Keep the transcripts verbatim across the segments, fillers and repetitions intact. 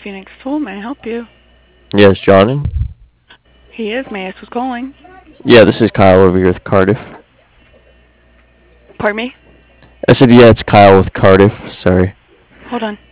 Phoenix Tool. May I help you? Yes, John. He is. May I ask who's calling? Yeah, this is Kyle over here with Cardiff. Pardon me? I said, yeah, it's Kyle with Cardiff. Sorry. Hold on.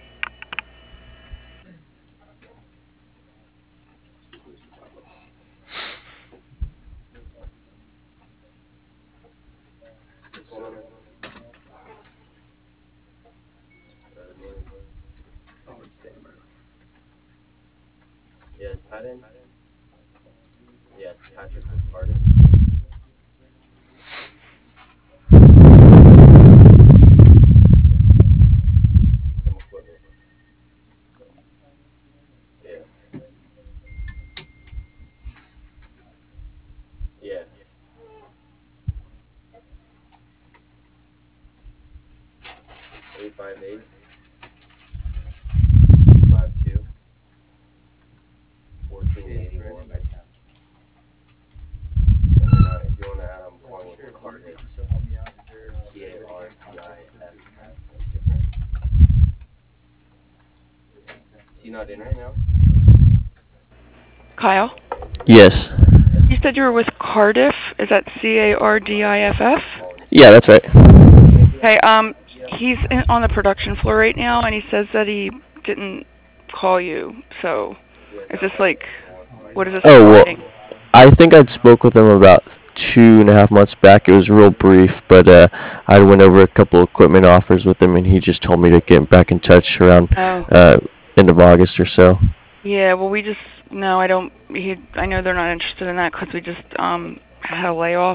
Kyle? Yes. You said you were with Cardiff. Is that C A R D I F F? Yeah, that's right. Okay, um, he's in, on the production floor right now, and he says that he didn't call you. So, is this like, what is this Oh, well, regarding? I think I'd spoke with him about two and a half months back. It was real brief, but uh, I went over a couple equipment offers with him, and he just told me to get back in touch around Oh. uh, end of August or so. Yeah, well, we just, no, I don't, he, I know they're not interested in that because we just, um, had a layoff.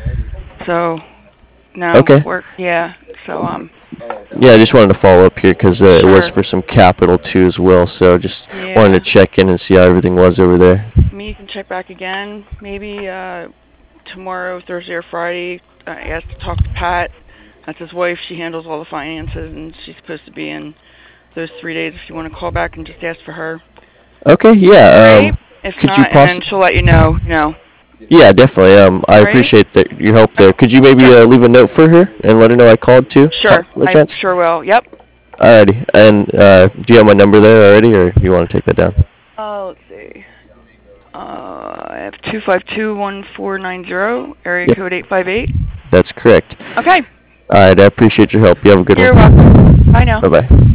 So, no. Okay. We're, yeah, so, um. Yeah, I just wanted to follow up here because uh, Sure. it was for some capital too as well. So just Yeah. wanted to check in and see how everything was over there. Me, you can check back again, maybe, uh, tomorrow, Thursday or Friday. I asked to talk to Pat. That's his wife. She handles all the finances, and she's supposed to be in those three days. If you want to call back and just ask for her. Okay, yeah. Um, Right? If could not, you and poss- then she'll let you know, you know. Yeah, definitely. Um, I Right? appreciate that your help there. Could you maybe uh, leave a note for her and let her know I called too? Sure. By I chance? sure will. Yep. Alrighty. And uh, do you have my number there already, or do you want to take that down? Oh, let's see. Uh, I have two five two, one four nine zero, area Yep. code eight five eight. That's correct. Okay. Alright, I appreciate your help. You have a good You're one. welcome. Bye now. Bye-bye.